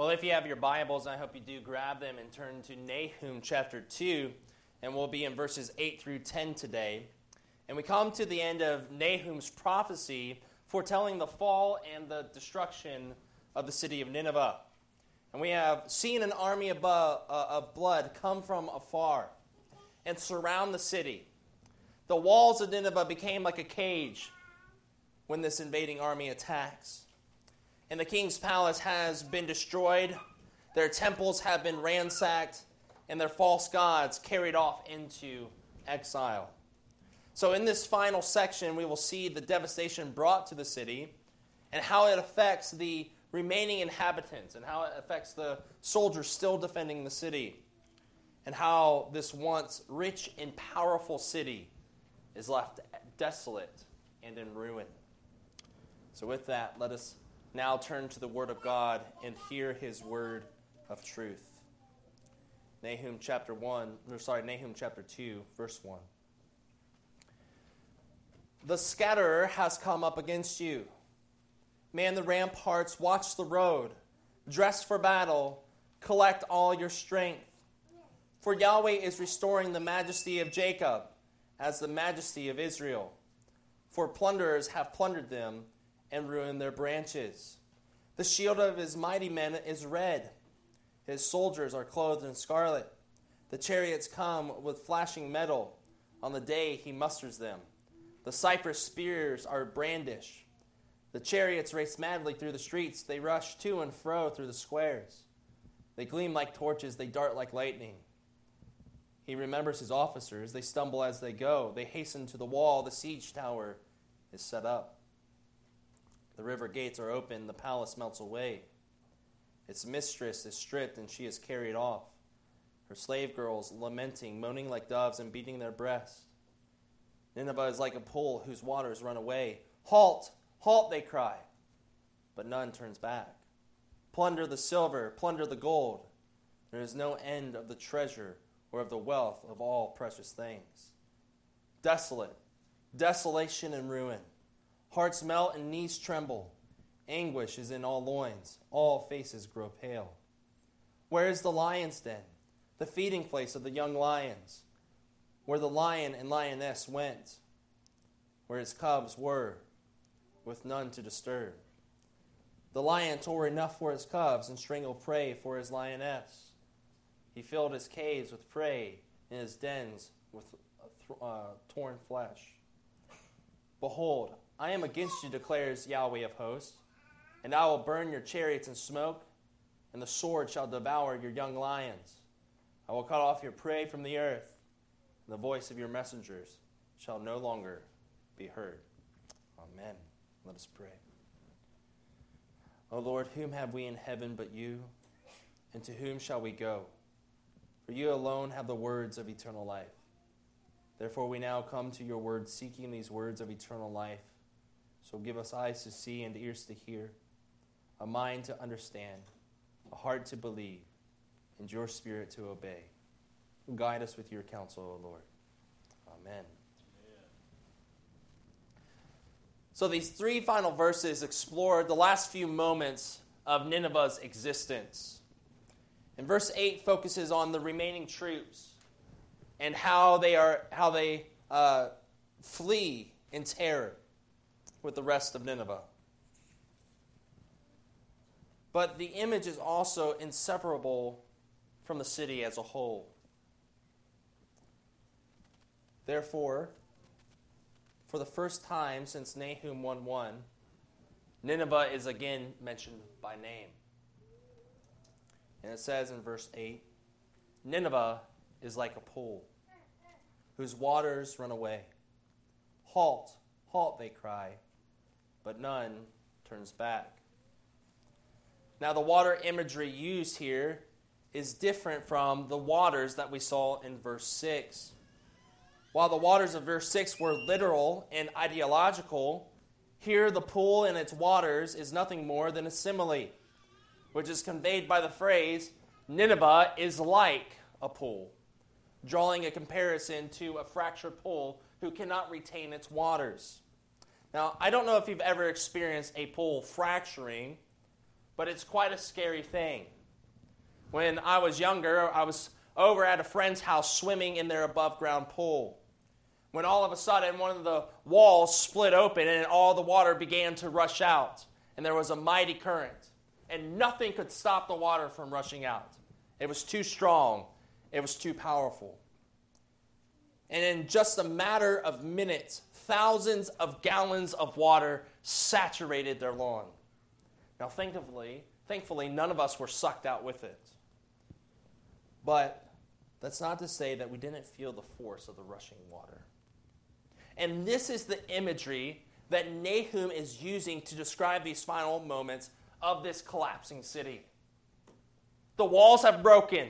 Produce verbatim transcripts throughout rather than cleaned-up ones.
Well, if you have your Bibles, I hope you do grab them and turn to Nahum chapter two, and we'll be in verses eight through ten today. And we come to the end of Nahum's prophecy foretelling the fall and the destruction of the city of Nineveh. And we have seen an army above, uh, of blood come from afar and surround the city. The walls of Nineveh became like a cage when this invading army attacks. And the king's palace has been destroyed, their temples have been ransacked, and their false gods carried off into exile. So in this final section, we will see the devastation brought to the city and how it affects the remaining inhabitants and how it affects the soldiers still defending the city and how this once rich and powerful city is left desolate and in ruin. So with that, let us now turn to the Word of God and hear His word of truth. Nahum chapter one, or sorry, Nahum chapter two, verse one. The scatterer has come up against you. Man the ramparts, watch the road. Dress for battle, collect all your strength. For Yahweh is restoring the majesty of Jacob as the majesty of Israel. For plunderers have plundered them and ruined their branches. The shield of his mighty men is red. His soldiers are clothed in scarlet. The chariots come with flashing metal on the day he musters them. The cypress spears are brandished. The chariots race madly through the streets. They rush to and fro through the squares. They gleam like torches. They dart like lightning. He remembers his officers. They stumble as they go. They hasten to the wall. The siege tower is set up. The river gates are open, the palace melts away. Its mistress is stripped and she is carried off. Her slave girls lamenting, moaning like doves and beating their breasts. Nineveh is like a pool whose waters run away. Halt, halt, they cry, but none turns back. Plunder the silver, plunder the gold. There is no end of the treasure or of the wealth of all precious things. Desolate, desolation and ruin. Hearts melt and knees tremble. Anguish is in all loins. All faces grow pale. Where is the lion's den, the feeding place of the young lions, where the lion and lioness went, where his cubs were, with none to disturb? The lion tore enough for his cubs and strangled prey for his lioness. He filled his caves with prey and his dens with uh, torn flesh. Behold, I am against you, declares Yahweh of hosts, and I will burn your chariots in smoke, and the sword shall devour your young lions. I will cut off your prey from the earth, and the voice of your messengers shall no longer be heard. Amen. Let us pray. O Lord, whom have we in heaven but you? And to whom shall we go? For you alone have the words of eternal life. Therefore we now come to your word, seeking these words of eternal life. So give us eyes to see and ears to hear, a mind to understand, a heart to believe, and your spirit to obey. Guide us with your counsel, O Lord. Amen. Amen. So these three final verses explore the last few moments of Nineveh's existence. And verse eight focuses on the remaining troops and how they are how they uh, flee in terror with the rest of Nineveh. But the image is also inseparable from the city as a whole. Therefore, for the first time since Nahum one one, Nineveh is again mentioned by name. And it says in verse eight, Nineveh is like a pool whose waters run away. Halt, halt, they cry, but none turns back. Now the water imagery used here is different from the waters that we saw in verse six. While the waters of verse six were literal and ideological, here the pool and its waters is nothing more than a simile, which is conveyed by the phrase, Nineveh is like a pool, drawing a comparison to a fractured pool who cannot retain its waters. Now, I don't know if you've ever experienced a pool fracturing, but it's quite a scary thing. When I was younger, I was over at a friend's house swimming in their above-ground pool, when all of a sudden one of the walls split open and all the water began to rush out, and there was a mighty current, and nothing could stop the water from rushing out. It was too strong. It was too powerful. And in just a matter of minutes, thousands of gallons of water saturated their lawn. Now, thankfully, thankfully, none of us were sucked out with it. But that's not to say that we didn't feel the force of the rushing water. And this is the imagery that Nahum is using to describe these final moments of this collapsing city. The walls have broken,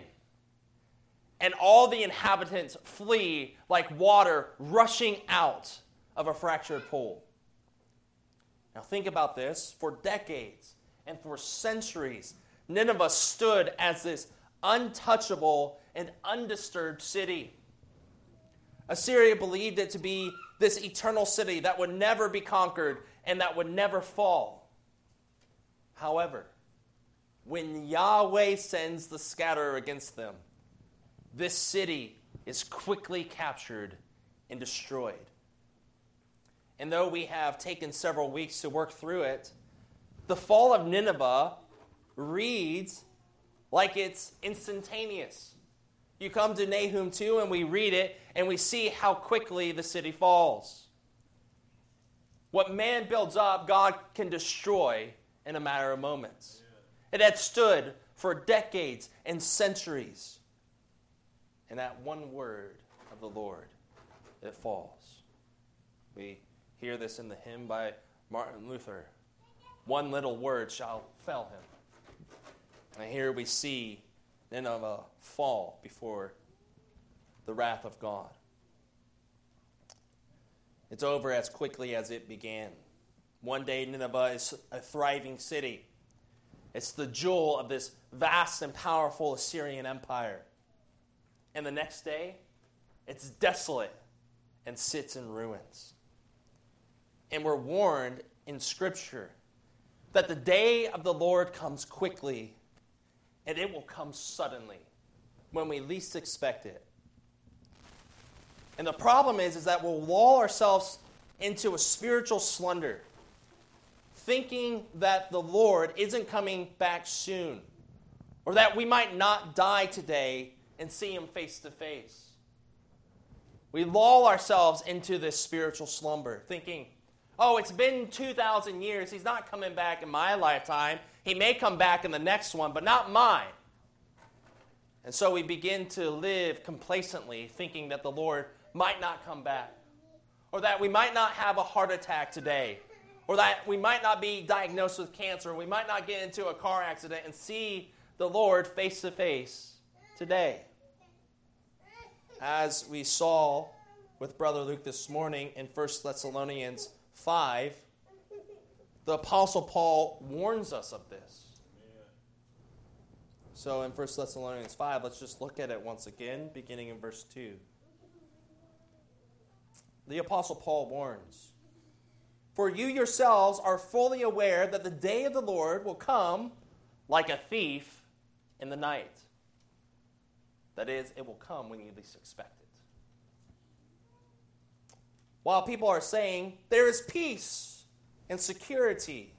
and all the inhabitants flee like water rushing out of a fractured pool. Now think about this. For decades and for centuries, Nineveh stood as this untouchable and undisturbed city. Assyria believed it to be this eternal city that would never be conquered and that would never fall. However, when Yahweh sends the scatterer against them, this city is quickly captured and destroyed. And though we have taken several weeks to work through it, the fall of Nineveh reads like it's instantaneous. You come to Nahum two and we read it and we see how quickly the city falls. What man builds up, God can destroy in a matter of moments. It had stood for decades and centuries. And at one word of the Lord, it falls. We hear this in the hymn by Martin Luther. One little word shall fell him. And here we see Nineveh fall before the wrath of God. It's over as quickly as it began. One day Nineveh is a thriving city. It's the jewel of this vast and powerful Assyrian empire. And the next day, it's desolate and sits in ruins. And we're warned in Scripture that the day of the Lord comes quickly, and it will come suddenly when we least expect it. And the problem is, is that we'll lull ourselves into a spiritual slumber, thinking that the Lord isn't coming back soon, or that we might not die today and see him face to face. We lull ourselves into this spiritual slumber, thinking, oh, it's been two thousand years. He's not coming back in my lifetime. He may come back in the next one, but not mine. And so we begin to live complacently, thinking that the Lord might not come back, or that we might not have a heart attack today, or that we might not be diagnosed with cancer, or we might not get into a car accident and see the Lord face to face today. As we saw with Brother Luke this morning in First Thessalonians five, the Apostle Paul warns us of this. So in First Thessalonians five, let's just look at it once again, beginning in verse two. The Apostle Paul warns, "For you yourselves are fully aware that the day of the Lord will come like a thief in the night." That is, it will come when you least expect it. While people are saying, there is peace and security,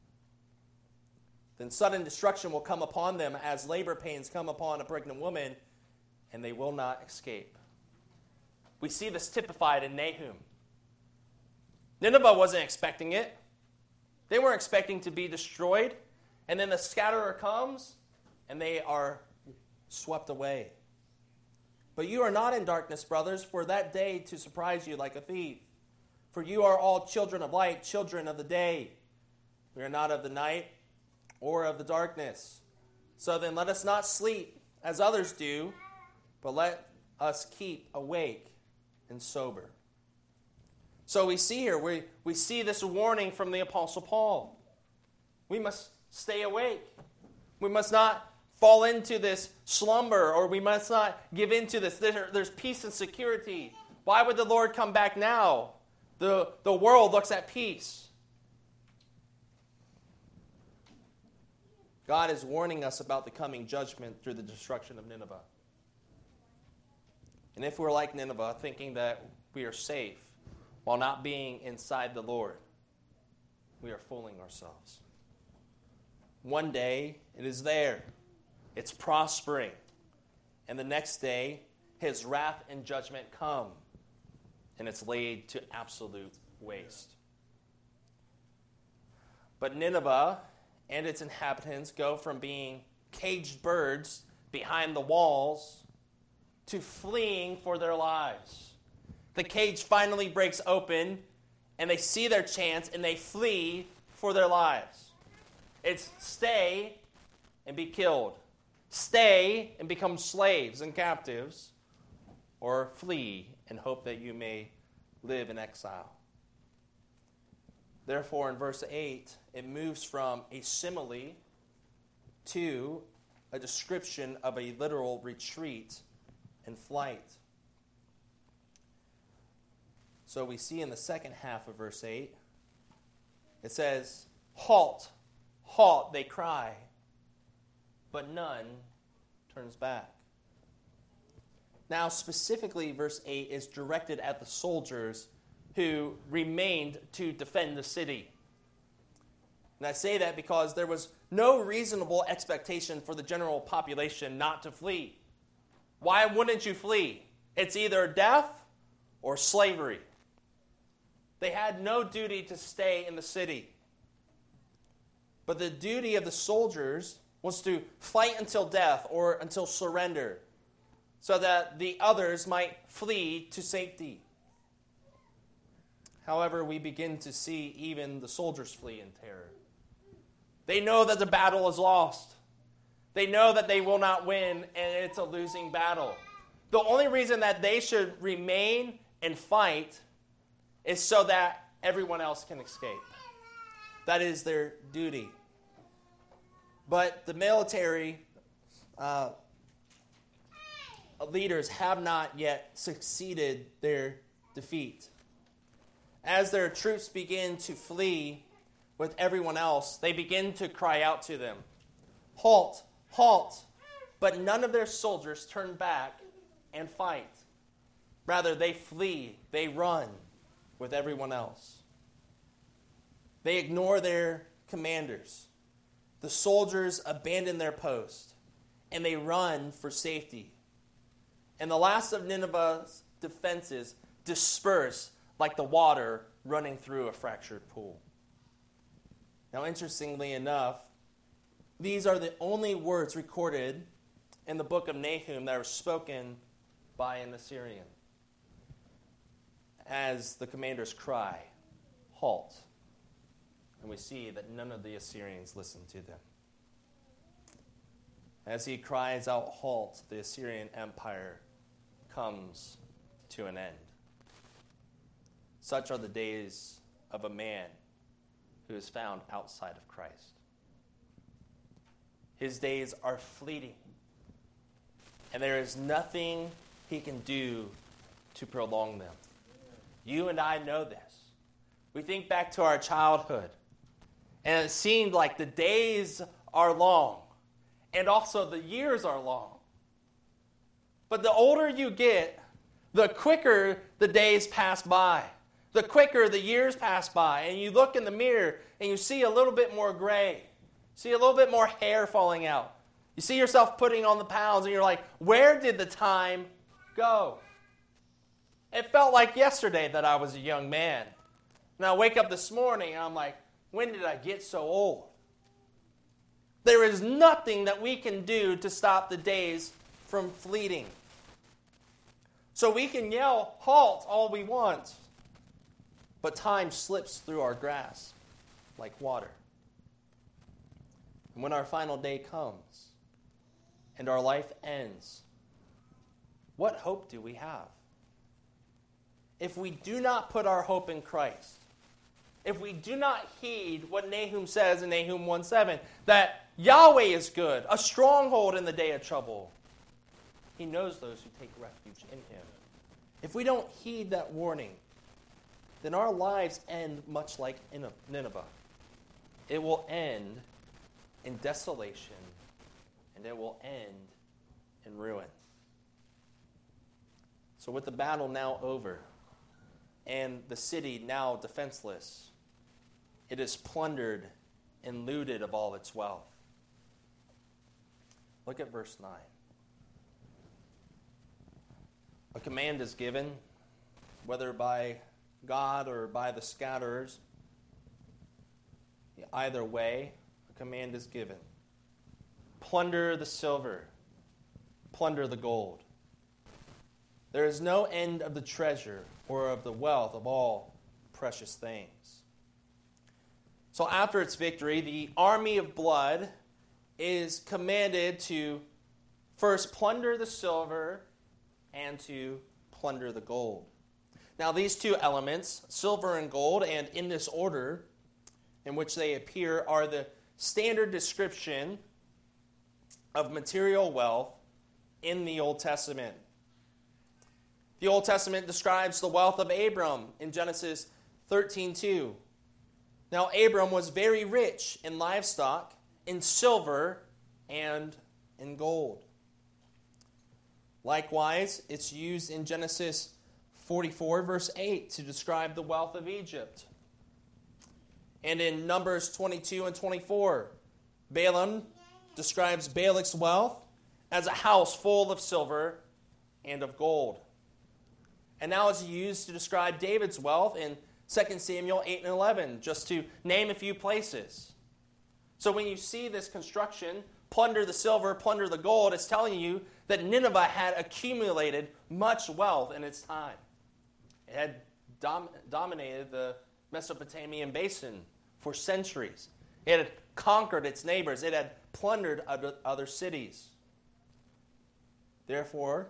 then sudden destruction will come upon them as labor pains come upon a pregnant woman, and they will not escape. We see this typified in Nahum. Nineveh wasn't expecting it. They weren't expecting to be destroyed. And then the scatterer comes, and they are swept away. But you are not in darkness, brothers, for that day to surprise you like a thief. For you are all children of light, children of the day. We are not of the night or of the darkness. So then let us not sleep as others do, but let us keep awake and sober. So we see here, we, we see this warning from the Apostle Paul. We must stay awake. We must not fall into this slumber, or we must not give into this. There, there's peace and security. Why would the Lord come back now? The, the world looks at peace. God is warning us about the coming judgment through the destruction of Nineveh. And if we're like Nineveh, thinking that we are safe while not being inside the Lord, we are fooling ourselves. One day, it is there. It's prospering. And the next day, his wrath and judgment come, and it's laid to absolute waste. But Nineveh and its inhabitants go from being caged birds behind the walls to fleeing for their lives. The cage finally breaks open, and they see their chance, and they flee for their lives. It's stay and be killed. Stay and become slaves and captives, or flee and hope that you may live in exile. Therefore, in verse eight, it moves from a simile to a description of a literal retreat and flight. So we see in the second half of verse eight, it says, "Halt, halt," they cry, but none turns back. Now, specifically, verse eight is directed at the soldiers who remained to defend the city. And I say that because there was no reasonable expectation for the general population not to flee. Why wouldn't you flee? It's either death or slavery. They had no duty to stay in the city. But the duty of the soldiers was to fight until death or until surrender, so that the others might flee to safety. However, we begin to see even the soldiers flee in terror. They know that the battle is lost. They know that they will not win, and it's a losing battle. The only reason that they should remain and fight is so that everyone else can escape. That is their duty. But the military uh, leaders have not yet succeeded their defeat. As their troops begin to flee with everyone else, they begin to cry out to them, "Halt, halt!" But none of their soldiers turn back and fight. Rather, they flee, they run with everyone else. They ignore their commanders. The soldiers abandon their post, and they run for safety. And the last of Nineveh's defenses disperse like the water running through a fractured pool. Now, interestingly enough, these are the only words recorded in the book of Nahum that are spoken by an Assyrian, as the commanders cry, "Halt." And we see that none of the Assyrians listen to them. As he cries out, "Halt," the Assyrian Empire comes to an end. Such are the days of a man who is found outside of Christ. His days are fleeting, and there is nothing he can do to prolong them. You and I know this. We think back to our childhood, and it seemed like the days are long, and also the years are long. But the older you get, the quicker the days pass by. The quicker the years pass by, and you look in the mirror and you see a little bit more gray. See a little bit more hair falling out. You see yourself putting on the pounds, and you're like, where did the time go? It felt like yesterday that I was a young man. And I wake up this morning and I'm like, when did I get so old? There is nothing that we can do to stop the days from fleeting. So we can yell, "Halt," all we want. But time slips through our grasp like water. And when our final day comes and our life ends, what hope do we have? If we do not put our hope in Christ, if we do not heed what Nahum says in Nahum one seven, that Yahweh is good, a stronghold in the day of trouble, he knows those who take refuge in him. If we don't heed that warning, then our lives end much like Nineveh. It will end in desolation, and it will end in ruin. So with the battle now over, and the city now defenseless, it is plundered and looted of all its wealth. Look at verse nine. A command is given, whether by God or by the scatterers. Either way, a command is given. Plunder the silver, plunder the gold. There is no end of the treasure or of the wealth of all precious things. So after its victory, the army of blood is commanded to first plunder the silver and to plunder the gold. Now these two elements, silver and gold, and in this order in which they appear, are the standard description of material wealth in the Old Testament. The Old Testament describes the wealth of Abram in Genesis thirteen two. Now Abram was very rich in livestock, in silver, and in gold. Likewise, it's used in Genesis forty-four, verse eight, to describe the wealth of Egypt. And in Numbers twenty-two and twenty-four, Balaam describes Balak's wealth as a house full of silver and of gold. And now it's used to describe David's wealth in Second Samuel eight and eleven, just to name a few places. So when you see this construction, plunder the silver, plunder the gold, it's telling you that Nineveh had accumulated much wealth in its time. It had dom- dominated the Mesopotamian basin for centuries. It had conquered its neighbors. It had plundered other, other cities. Therefore,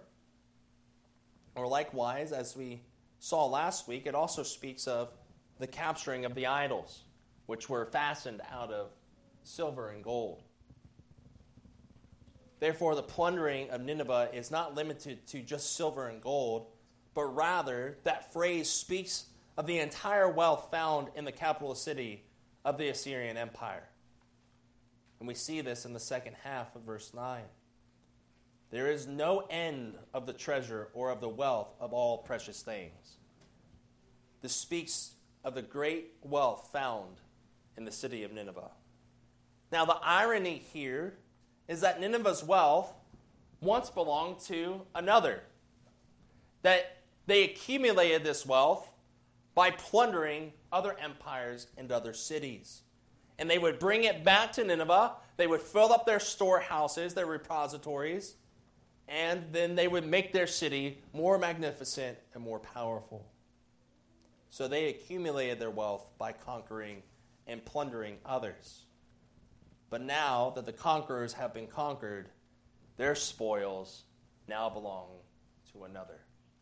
or likewise, as we saw last week, it also speaks of the capturing of the idols, which were fastened out of silver and gold. Therefore, the plundering of Nineveh is not limited to just silver and gold, but rather that phrase speaks of the entire wealth found in the capital city of the Assyrian Empire. And we see this in the second half of verse nine. There is no end of the treasure or of the wealth of all precious things. This speaks of the great wealth found in the city of Nineveh. Now, the irony here is that Nineveh's wealth once belonged to another. That they accumulated this wealth by plundering other empires and other cities. And they would bring it back to Nineveh. They would fill up their storehouses, their repositories, and then they would make their city more magnificent and more powerful. So they accumulated their wealth by conquering and plundering others. But now that the conquerors have been conquered, their spoils now belong to another.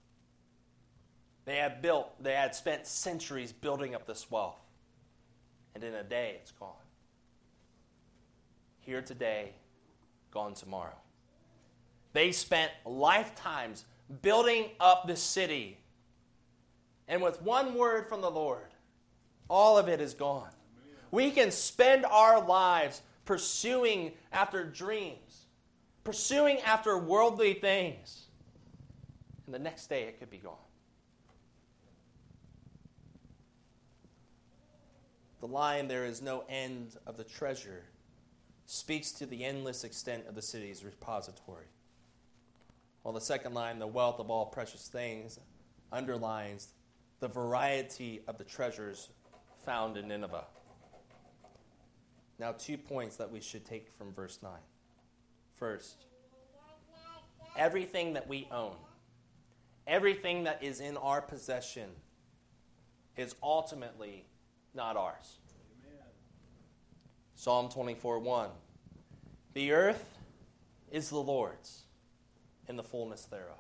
They had built, they had spent centuries building up this wealth, and in a day it's gone. Here today, gone tomorrow. They spent lifetimes building up this city, and with one word from the Lord, all of it is gone. We can spend our lives pursuing after dreams, pursuing after worldly things, and the next day it could be gone. The line, "There is no end of the treasure," speaks to the endless extent of the city's repository. While the second line, "the wealth of all precious things," underlines the variety of the treasures found in Nineveh. Now, two points that we should take from verse nine. First, everything that we own, everything that is in our possession, is ultimately not ours. Amen. Psalm twenty-four one. "The earth is the Lord's, and the fullness thereof."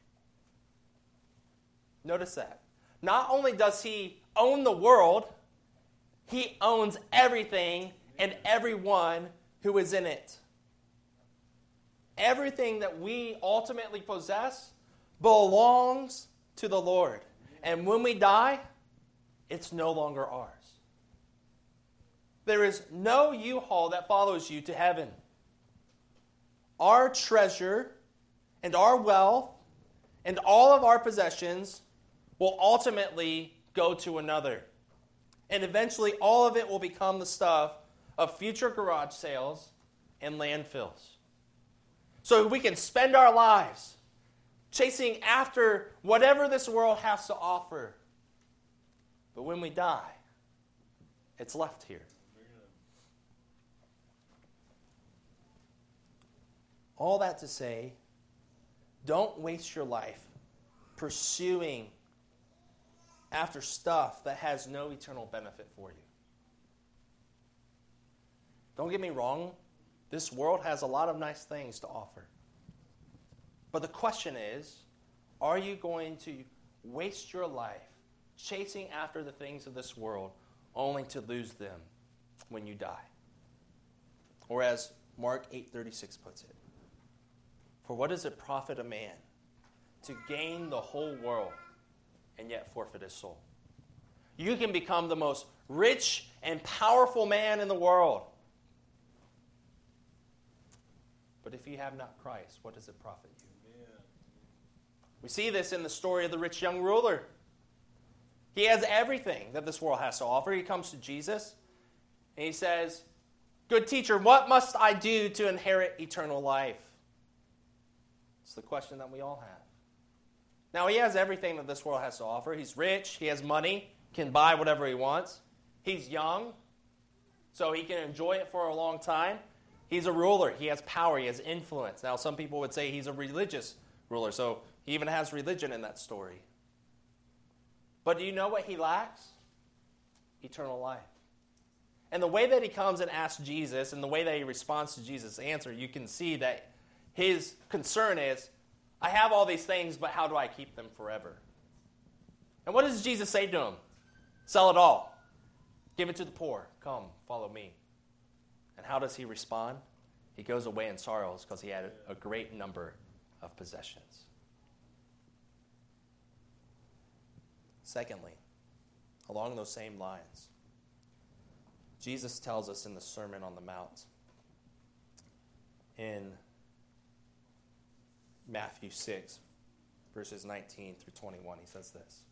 Notice that. Not only does he own the world, he owns everything and everyone who is in it. Everything that we ultimately possess belongs to the Lord. And when we die, it's no longer ours. There is no U-Haul that follows you to heaven. Our treasure and our wealth and all of our possessions will ultimately go to another. And eventually all of it will become the stuff of future garage sales and landfills. So we can spend our lives chasing after whatever this world has to offer. But when we die, it's left here. All that to say, don't waste your life pursuing after stuff that has no eternal benefit for you. Don't get me wrong, this world has a lot of nice things to offer. But the question is, are you going to waste your life chasing after the things of this world only to lose them when you die? Or as Mark eight thirty-six puts it, for what does it profit a man to gain the whole world and yet forfeit his soul? You can become the most rich and powerful man in the world. But if you have not Christ, what does it profit you? Amen. We see this in the story of the rich young ruler. He has everything that this world has to offer. He comes to Jesus and he says, "Good teacher, what must I do to inherit eternal life?" It's the question that we all have. Now, he has everything that this world has to offer. He's rich. He has money. Can buy whatever he wants. He's young, so he can enjoy it for a long time. He's a ruler. He has power. He has influence. Now, some people would say he's a religious ruler, so he even has religion in that story. But do you know what he lacks? Eternal life. And the way that he comes and asks Jesus, and the way that he responds to Jesus' answer, you can see that his concern is, I have all these things, but how do I keep them forever? And what does Jesus say to him? Sell it all. Give it to the poor. Come, follow me. And how does he respond? He goes away in sorrows because he had a great number of possessions. Secondly, along those same lines, Jesus tells us in the Sermon on the Mount, in Matthew six, verses nineteen through twenty-one, he says this.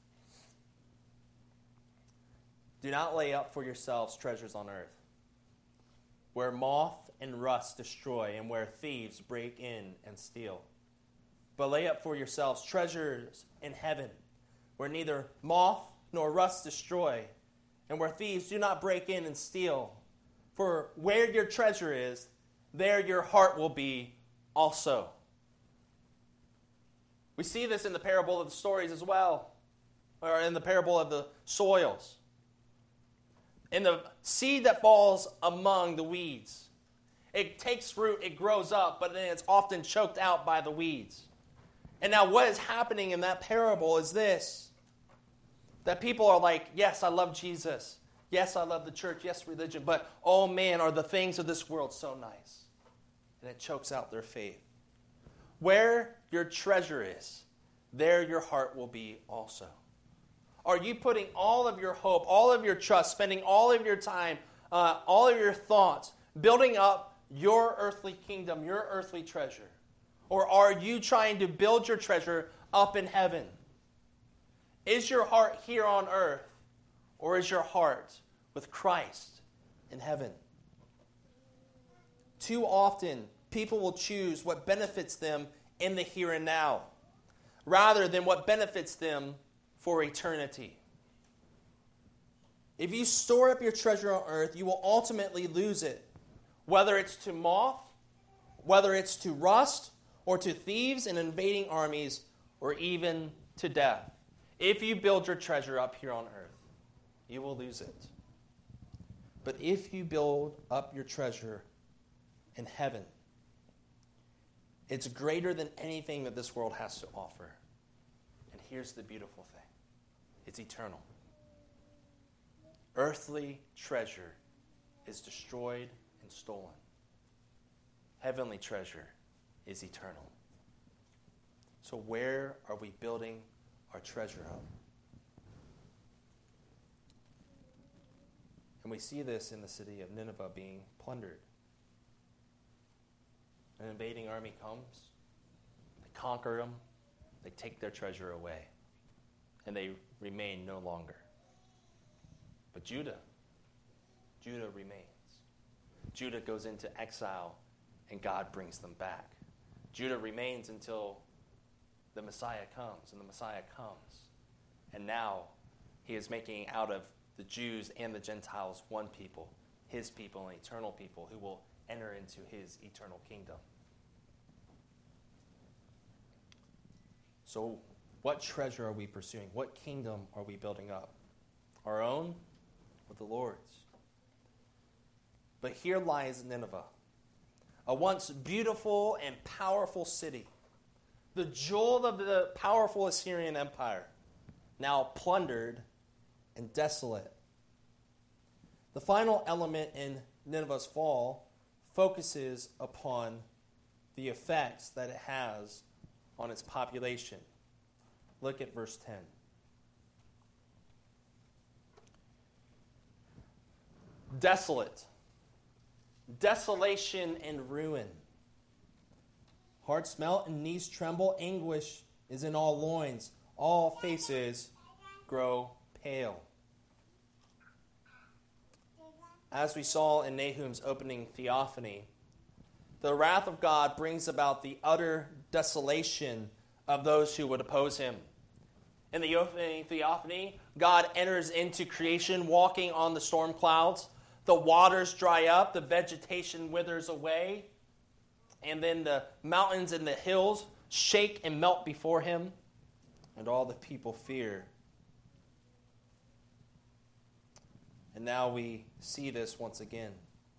Do not lay up for yourselves treasures on earth, where moth and rust destroy and where thieves break in and steal. But lay up for yourselves treasures in heaven, where neither moth nor rust destroy, and where thieves do not break in and steal. For where your treasure is, there your heart will be also. We see this in the parable of the stories as well, or in the parable of the soils. In the seed that falls among the weeds, it takes root, it grows up, but then it's often choked out by the weeds. And now what is happening in that parable is this, that people are like, yes, I love Jesus. Yes, I love the church. Yes, religion. But, oh man, are the things of this world so nice? And it chokes out their faith. Where your treasure is, there your heart will be also. Are you putting all of your hope, all of your trust, spending all of your time, uh, all of your thoughts, building up your earthly kingdom, your earthly treasure? Or are you trying to build your treasure up in heaven? Is your heart here on earth, or is your heart with Christ in heaven? Too often, people will choose what benefits them in the here and now, rather than what benefits them for eternity. If you store up your treasure on earth, you will ultimately lose it, whether it's to moth, whether it's to rust, or to thieves and invading armies, or even to death. If you build your treasure up here on earth, you will lose it. But if you build up your treasure in heaven, it's greater than anything that this world has to offer. And here's the beautiful thing. It's eternal. Earthly treasure is destroyed and stolen. Heavenly treasure is eternal. So where are we building our treasure up? And we see this in the city of Nineveh being plundered. An invading army comes, they conquer them, they take their treasure away, and they remain no longer. But Judah, Judah remains. Judah goes into exile, and God brings them back. Judah remains until the Messiah comes, and the Messiah comes. And now he is making out of the Jews and the Gentiles one people, his people and eternal people who will enter into his eternal kingdom. So what treasure are we pursuing? What kingdom are we building up? Our own or the Lord's? But here lies Nineveh, a once beautiful and powerful city, the jewel of the powerful Assyrian Empire, now plundered and desolate. The final element in Nineveh's fall focuses upon the effects that it has on its population. Look at verse ten. Desolate, desolation and ruin. Hearts melt and knees tremble. Anguish is in all loins. All faces grow pale. As we saw in Nahum's opening theophany, the wrath of God brings about the utter desolation of those who would oppose him. In the opening theophany, God enters into creation walking on the storm clouds. The waters dry up, the vegetation withers away, and then the mountains and the hills shake and melt before him, and all the people fear. And now we see this once again.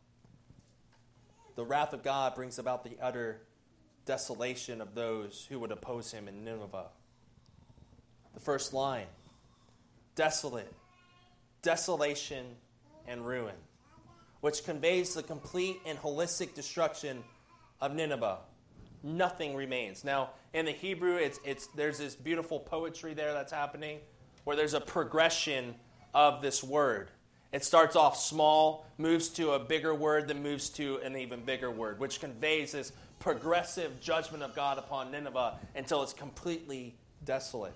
The wrath of God brings about the utter desolation of those who would oppose him in Nineveh. The first line, desolate, desolation, and ruin, which conveys the complete and holistic destruction of Nineveh. Nothing remains. Now, in the Hebrew, it's it's there's this beautiful poetry there that's happening where there's a progression of this word. It starts off small, moves to a bigger word, then moves to an even bigger word, which conveys this progressive judgment of God upon Nineveh until it's completely desolate.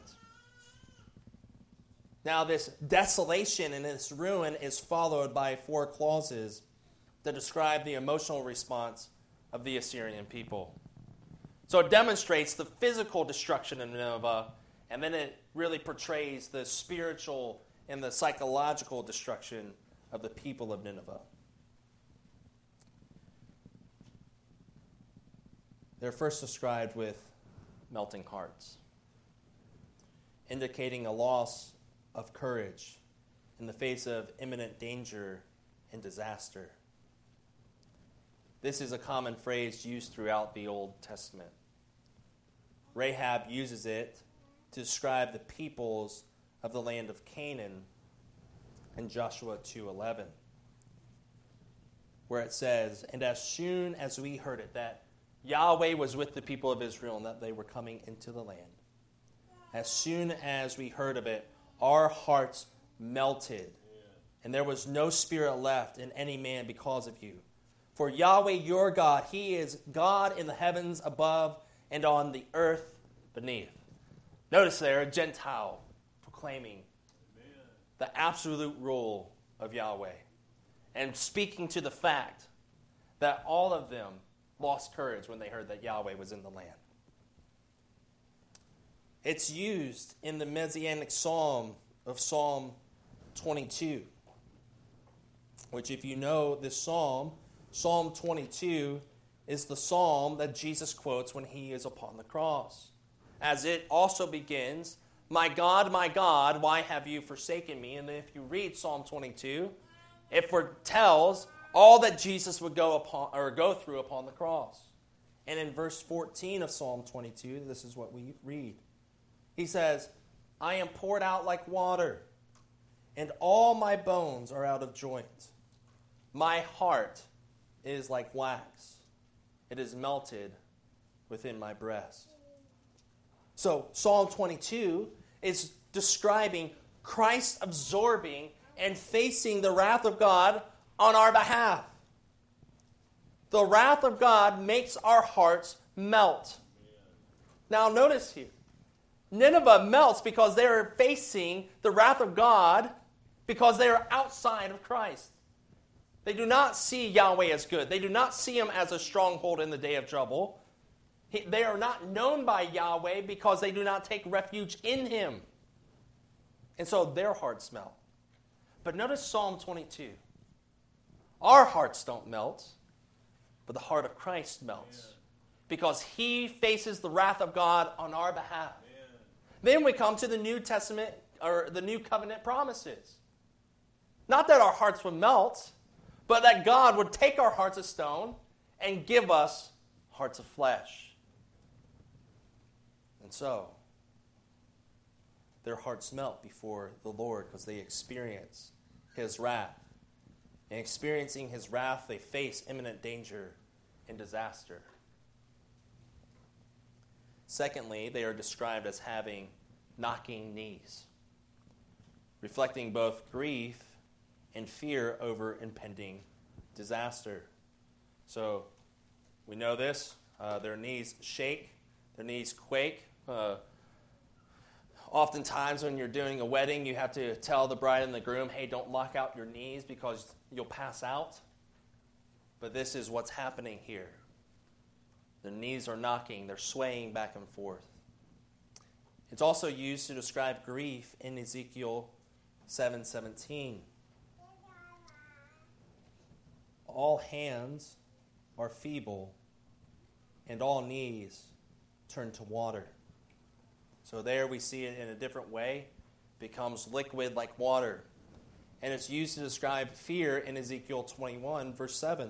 Now, this desolation and this ruin is followed by four clauses that describe the emotional response of the Assyrian people. So it demonstrates the physical destruction of Nineveh, and then it really portrays the spiritual and the psychological destruction of the people of Nineveh. They're first described with melting hearts, indicating a loss of courage in the face of imminent danger and disaster. This is a common phrase used throughout the Old Testament. Rahab uses it to describe the peoples of the land of Canaan in Joshua two eleven, where it says, "And as soon as we heard it, that Yahweh was with the people of Israel and that they were coming into the land, as soon as we heard of it, our hearts melted, and there was no spirit left in any man because of you. For Yahweh your God, he is God in the heavens above and on the earth beneath." Notice there, a Gentile proclaiming Amen. The absolute rule of Yahweh and speaking to the fact that all of them lost courage when they heard that Yahweh was in the land. It's used in the Messianic Psalm of Psalm twenty-two, which, if you know this psalm, Psalm twenty-two is the psalm that Jesus quotes when he is upon the cross, as it also begins, "My God, my God, why have you forsaken me?" And if you read Psalm twenty-two, it foretells all that Jesus would go upon or go through upon the cross. And in verse fourteen of Psalm twenty-two, this is what we read. He says, "I am poured out like water, and all my bones are out of joint. My heart is like wax. It is melted within my breast." So Psalm twenty-two is describing Christ absorbing and facing the wrath of God on our behalf. The wrath of God makes our hearts melt. Now notice here, Nineveh melts because they are facing the wrath of God because they are outside of Christ. They do not see Yahweh as good. They do not see him as a stronghold in the day of trouble. He, they are not known by Yahweh because they do not take refuge in him. And so their hearts melt. But notice Psalm twenty-two. Our hearts don't melt, but the heart of Christ melts. Amen. Because he faces the wrath of God on our behalf. Amen. Then we come to the New Testament, or the New Covenant promises. Not that our hearts would melt, but that God would take our hearts of stone and give us hearts of flesh. And so, their hearts melt before the Lord because they experience his wrath. And experiencing his wrath, they face imminent danger and disaster. Secondly, they are described as having knocking knees, reflecting both grief and fear over impending disaster. So, we know this. Uh, their knees shake. Their knees quake. Uh, oftentimes when you're doing a wedding, you have to tell the bride and the groom, hey, don't lock out your knees because you'll pass out. But this is what's happening here. Their knees are knocking. They're swaying back and forth. It's also used to describe grief in Ezekiel seven seventeen. All hands are feeble, and all knees turn to water. So there we see it in a different way. It becomes liquid like water. And it's used to describe fear in Ezekiel twenty-one, verse seven.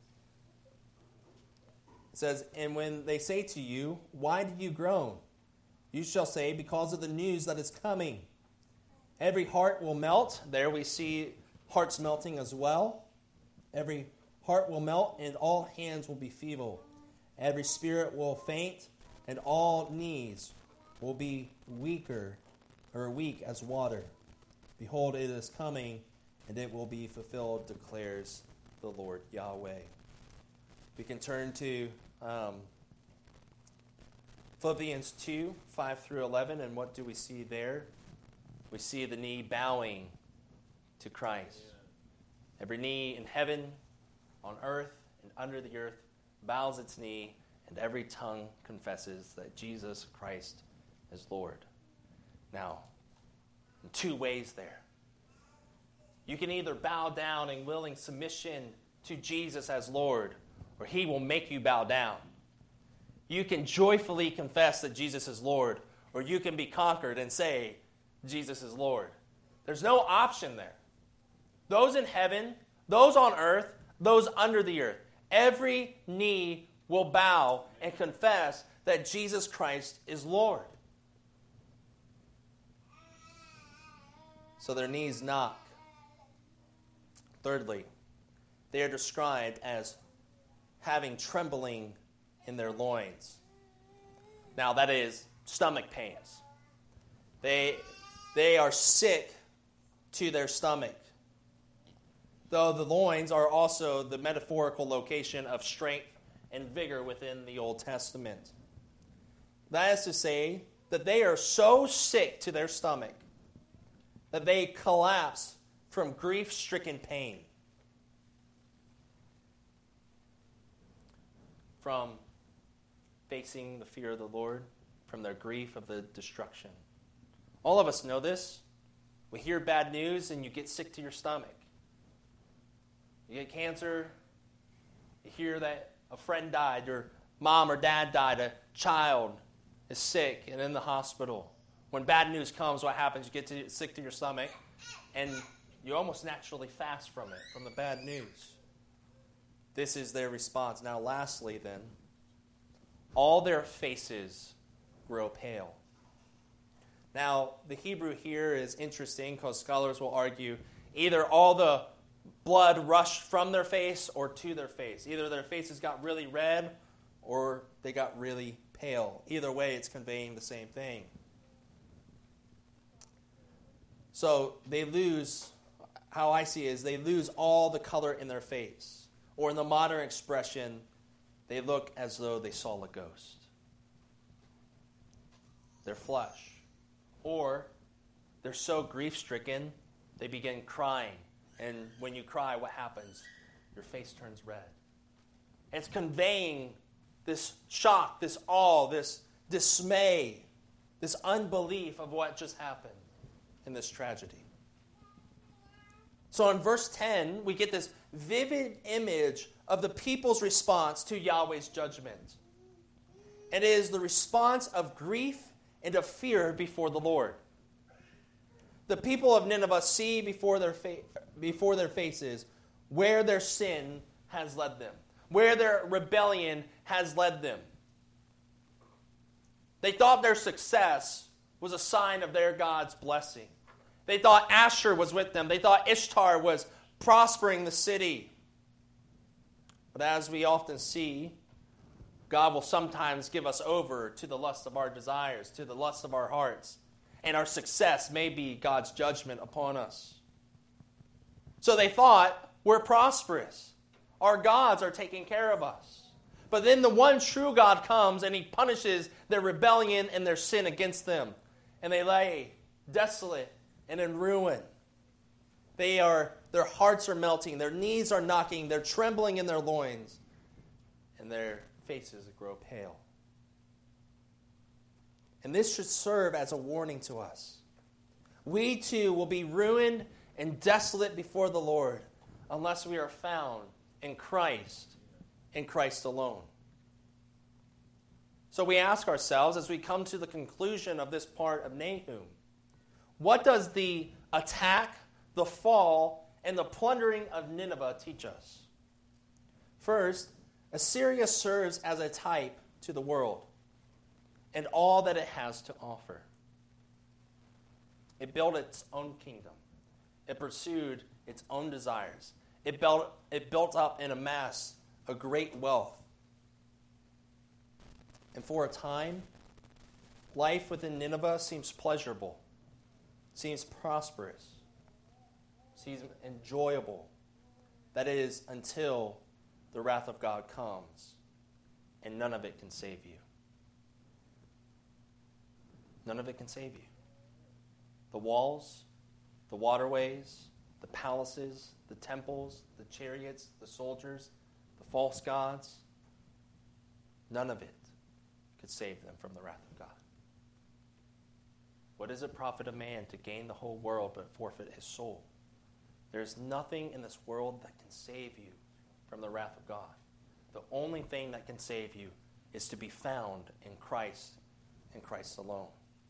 It says, and when they say to you, why do you groan? You shall say, because of the news that is coming. Every heart will melt. There we see hearts melting as well. Every heart will melt, and all hands will be feeble. Every spirit will faint, and all knees will be weaker, or weak as water. Behold, it is coming, and it will be fulfilled, declares the Lord Yahweh. We can turn to um, Philippians two, five through eleven, and what do we see there? We see the knee bowing to Christ. Every knee in heaven, on earth, and under the earth bows its knee, and every tongue confesses that Jesus Christ is Lord. Now, in two ways there. You can either bow down in willing submission to Jesus as Lord, or he will make you bow down. You can joyfully confess that Jesus is Lord, or you can be conquered and say, Jesus is Lord. There's no option there. Those in heaven, those on earth, those under the earth, every knee will bow and confess that Jesus Christ is Lord. So their knees knock. Thirdly, they are described as having trembling in their loins. Now that is stomach pains. They, they are sick to their stomach. Though the loins are also the metaphorical location of strength and vigor within the Old Testament. That is to say that they are so sick to their stomach that they collapse from grief-stricken pain. From facing the fear of the Lord, from their grief of the destruction. All of us know this. We hear bad news and you get sick to your stomach. You get cancer, you hear that a friend died, your mom or dad died, a child is sick and in the hospital. When bad news comes, what happens? You get to, sick to your stomach, and you almost naturally fast from it, from the bad news. This is their response. Now, lastly, then, all their faces grow pale. Now, the Hebrew here is interesting because scholars will argue either all the blood rushed from their face or to their face. Either their faces got really red or they got really pale. Either way, it's conveying the same thing. So they lose, how I see it is they lose all the color in their face. Or in the modern expression, they look as though they saw a ghost. Their flesh. Or they're so grief-stricken, they begin crying. And when you cry, what happens? Your face turns red. It's conveying this shock, this awe, this dismay, this unbelief of what just happened in this tragedy. So in verse ten, we get this vivid image of the people's response to Yahweh's judgment. It is the response of grief and of fear before the Lord. The people of Nineveh see before their fa- before their faces where their sin has led them, where their rebellion has led them. They thought their success was a sign of their God's blessing. They thought Asher was with them. They thought Ishtar was prospering the city. But as we often see, God will sometimes give us over to the lust of our desires, to the lust of our hearts. And our success may be God's judgment upon us. So they thought, we're prosperous. Our gods are taking care of us. But then the one true God comes and he punishes their rebellion and their sin against them. And they lay desolate and in ruin. They are, their hearts are melting, their knees are knocking, they're trembling in their loins, and their faces grow pale. And this should serve as a warning to us. We too will be ruined and desolate before the Lord unless we are found in Christ, in Christ alone. So we ask ourselves as we come to the conclusion of this part of Nahum, what does the attack, the fall, and the plundering of Nineveh teach us? First, Assyria serves as a type to the world and all that it has to offer. It built its own kingdom. It pursued its own desires. It built, it built up and amassed a great wealth. And for a time, life within Nineveh seems pleasurable, seems prosperous, seems enjoyable. That is, until the wrath of God comes, and none of it can save you. None of it can save you. The walls, the waterways, the palaces, the temples, the chariots, the soldiers, the false gods, none of it could save them from the wrath of God. What does it profit a man to gain the whole world but forfeit his soul? There's nothing in this world that can save you from the wrath of God. The only thing that can save you is to be found in Christ and Christ alone.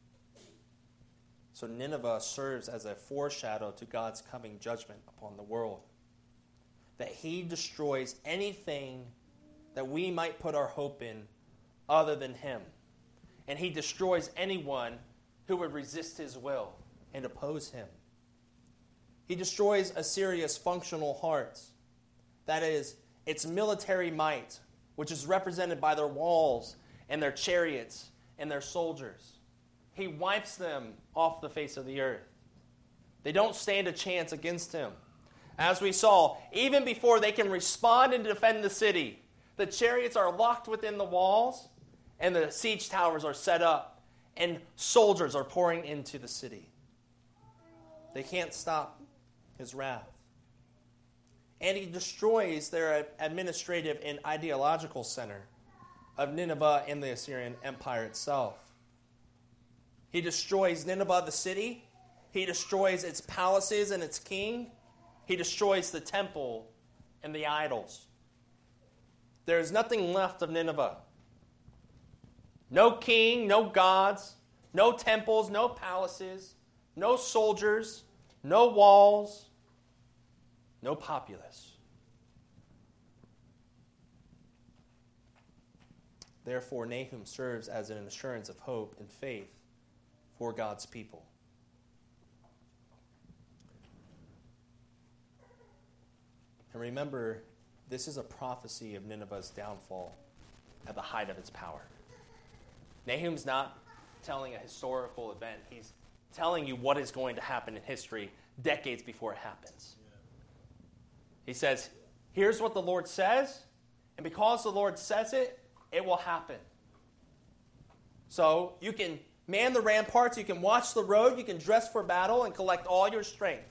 So Nineveh serves as a foreshadow to God's coming judgment upon the world. That he destroys anything that we might put our hope in other than him. And he destroys anyone who would resist his will and oppose him. He destroys Assyria's functional hearts. That is, its military might, which is represented by their walls and their chariots and their soldiers. He wipes them off the face of the earth. They don't stand a chance against him. As we saw, even before they can respond and defend the city, the chariots are locked within the walls and the siege towers are set up and soldiers are pouring into the city. They can't stop his wrath. And he destroys their administrative and ideological center of Nineveh and the Assyrian Empire itself. He destroys Nineveh, the city. He destroys its palaces and its king. He destroys the temple and the idols. There is nothing left of Nineveh. No king, no gods, no temples, no palaces, no soldiers, no walls, no populace. Therefore, Nahum serves as an assurance of hope and faith for God's people. And remember, this is a prophecy of Nineveh's downfall at the height of its power. Nahum's not telling a historical event. He's telling you what is going to happen in history decades before it happens. He says, here's what the Lord says, and because the Lord says it, it will happen. So you can man the ramparts, you can watch the road, you can dress for battle and collect all your strength.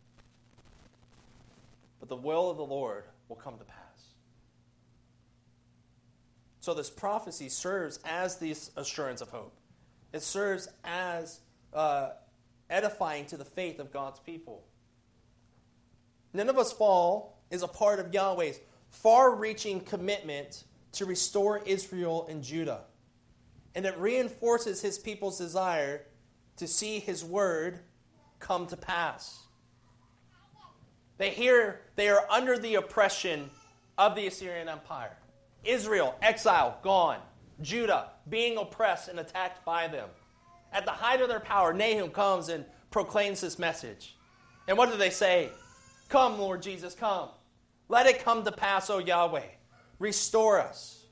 But the will of the Lord will come to pass. So this prophecy serves as this assurance of hope. It serves as uh, edifying to the faith of God's people. Nineveh's fall is a part of Yahweh's far-reaching commitment to restore Israel and Judah. And it reinforces his people's desire to see his word come to pass. They hear they are under the oppression of the Assyrian Empire. Israel, exile, gone. Judah, being oppressed and attacked by them. At the height of their power, Nahum comes and proclaims this message. And what do they say? Come, Lord Jesus, come. Let it come to pass, O Yahweh. Restore us.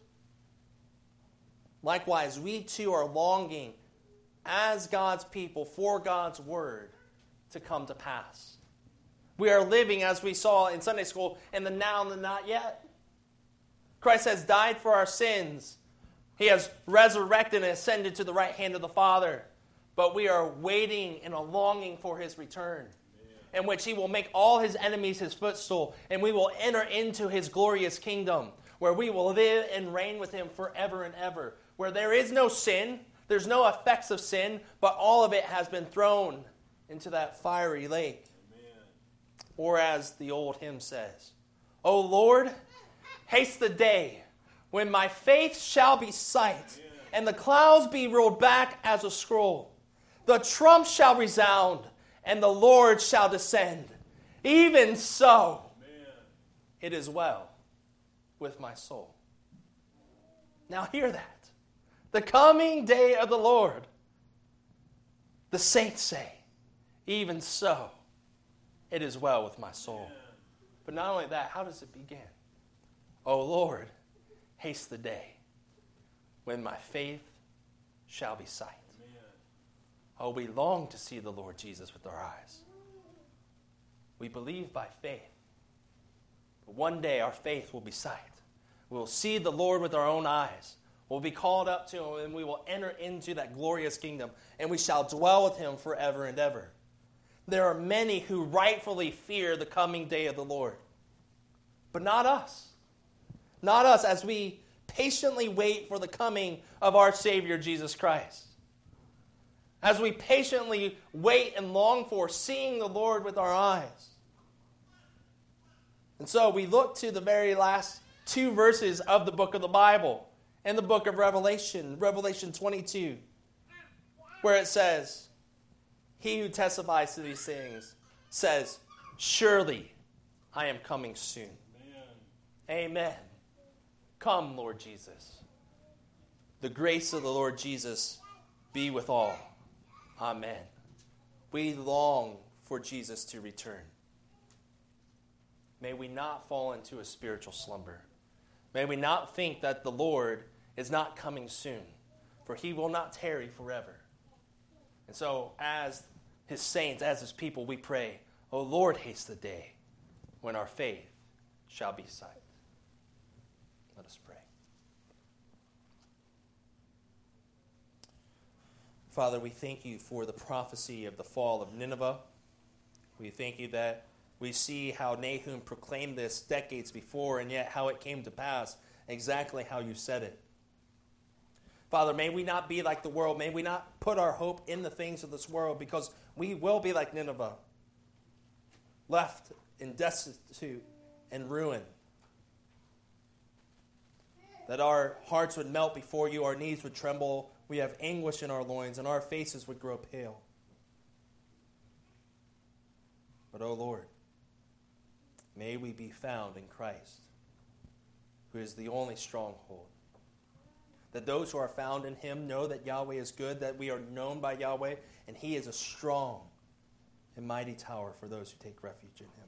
Likewise, we too are longing as God's people for God's word to come to pass. We are living, as we saw in Sunday school, in the now and the not yet. Christ has died for our sins. He has resurrected and ascended to the right hand of the Father. But we are waiting and a longing for his return, in which he will make all his enemies his footstool, and we will enter into his glorious kingdom, where we will live and reign with him forever and ever, where there is no sin, there's no effects of sin, but all of it has been thrown into that fiery lake. Amen. Or as the old hymn says, O Lord, haste the day when my faith shall be sight, and the clouds be rolled back as a scroll. The trump shall resound, and the Lord shall descend. Even so, Amen. It is well with my soul. Now hear that. The coming day of the Lord. The saints say, even so, it is well with my soul. Amen. But not only that, how does it begin? O Lord, haste the day when my faith shall be sight. Amen. Oh, we long to see the Lord Jesus with our eyes. We believe by faith. But one day our faith will be sight. We will see the Lord with our own eyes. We'll be called up to him, and we will enter into that glorious kingdom, and we shall dwell with him forever and ever. There are many who rightfully fear the coming day of the Lord, but not us. Not us, as we patiently wait for the coming of our Savior, Jesus Christ. As we patiently wait and long for seeing the Lord with our eyes. And so we look to the very last two verses of the book of the Bible, in the book of Revelation, Revelation twenty-two, where it says, he who testifies to these things says, surely I am coming soon. Amen. Amen. Come, Lord Jesus. The grace of the Lord Jesus be with all. Amen. We long for Jesus to return. May we not fall into a spiritual slumber. May we not think that the Lord is not coming soon, for he will not tarry forever. And so, as his saints, as his people, we pray, O Lord, haste the day when our faith shall be sight. Let us pray. Father, we thank you for the prophecy of the fall of Nineveh. We thank you that we see how Nahum proclaimed this decades before, and yet how it came to pass exactly how you said it. Father, may we not be like the world. May we not put our hope in the things of this world, because we will be like Nineveh, left in destitute and ruin. That our hearts would melt before you, our knees would tremble, we have anguish in our loins, and our faces would grow pale. But, O Lord, may we be found in Christ, who is the only stronghold. That those who are found in him know that Yahweh is good, that we are known by Yahweh, and he is a strong and mighty tower for those who take refuge in him.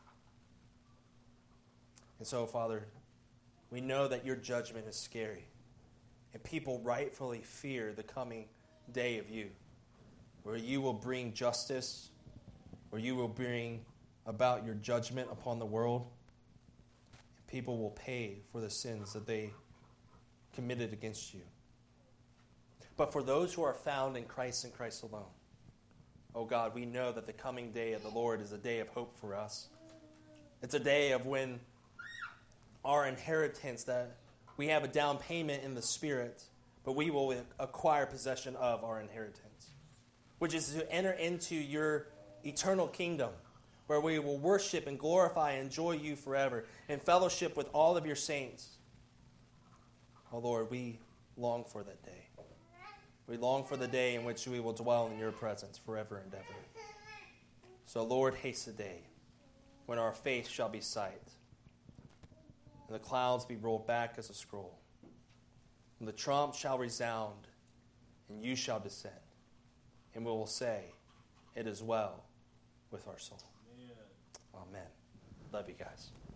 And so, Father, we know that your judgment is scary, and people rightfully fear the coming day of you, where you will bring justice, where you will bring about your judgment upon the world. People will pay for the sins that they committed against you. But for those who are found in Christ and Christ alone, oh God, we know that the coming day of the Lord is a day of hope for us. It's a day of when our inheritance, that we have a down payment in the Spirit, but we will acquire possession of our inheritance, which is to enter into your eternal kingdom, where we will worship and glorify and enjoy you forever in fellowship with all of your saints. Oh Lord, we long for that day. We long for the day in which we will dwell in your presence forever and ever. So Lord, haste the day when our faith shall be sight, and the clouds be rolled back as a scroll, and the trump shall resound, and you shall descend, and we will say, it is well with our soul. Amen. Love you guys.